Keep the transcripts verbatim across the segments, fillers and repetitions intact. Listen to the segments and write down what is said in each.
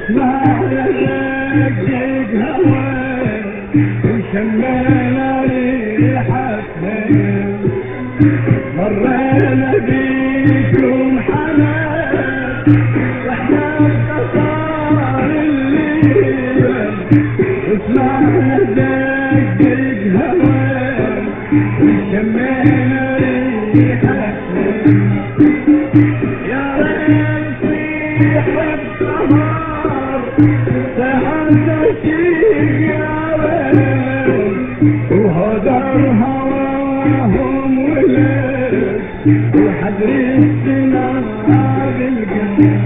اسمع لك هواك وشمينا ريحتها مرينا بيكم حنان واحنا بقصار الليل اسمع لك هواك وشمينا ريحتها يا ريت في حب سهر ساعات شيء يا ريت وهدر هواهم ولد وحدري السنة بالقلب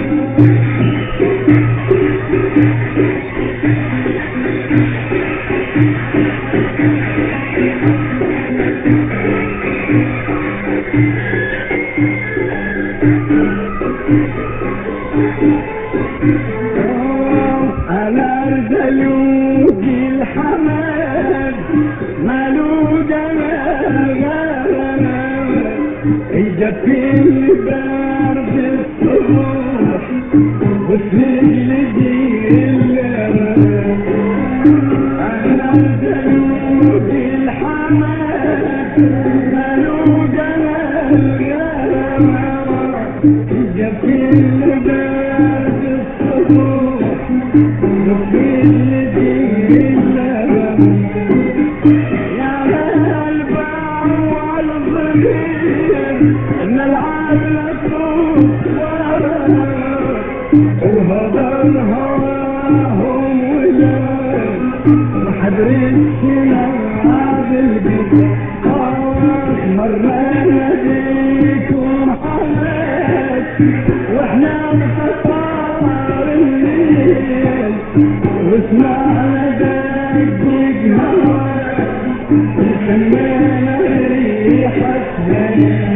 أنا أرجلوك الحمد مالو جمال غرنا إجا في البرد الصبح وسنجل جيل أنا أرجلوك الحمد مالو جمال غرنا إجا في البرد الصبح وسنجل جيل ان العالم وهدر هواهم ولاد وحدري السنة بالقلب مرينا بيكم حالات واحنا بقطار الليل واسمعنا دقيق هواك وسمينا ريحتها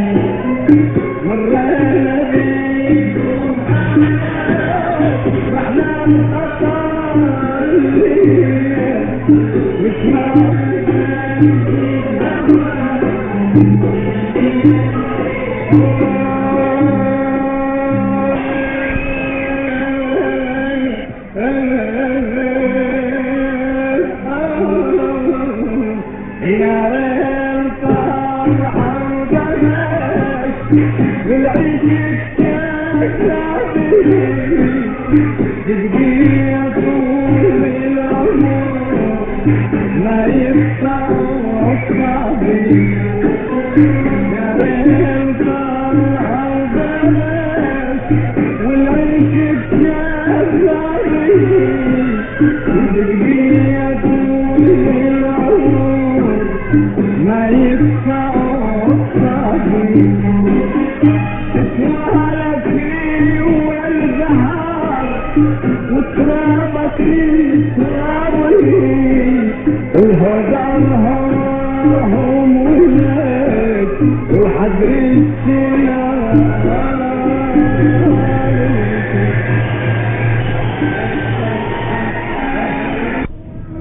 مرينا بيكم حالات واحنا بقطار الليل واسمعنا دقيق يا ريت فرحة وجمال والعيش الشاكرة تبقي طول العمر ما يقطع الصبي يا ريت فرحة وجمال والعيش الشاكرة تبقي طول العمر ما يدفع الصبي اسمع لك والزهار وترابك تراوي وهدر هواهم ولاد وحدري